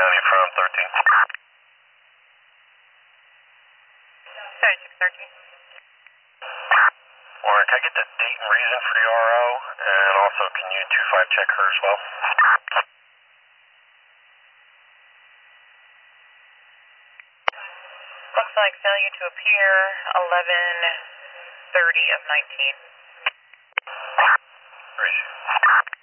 County from 13. Sorry, 613. Warren, can I get the date and reason for the RO? And also, can you 25 check her as well? Looks like failure to appear 11:30 of 19. Appreciate it.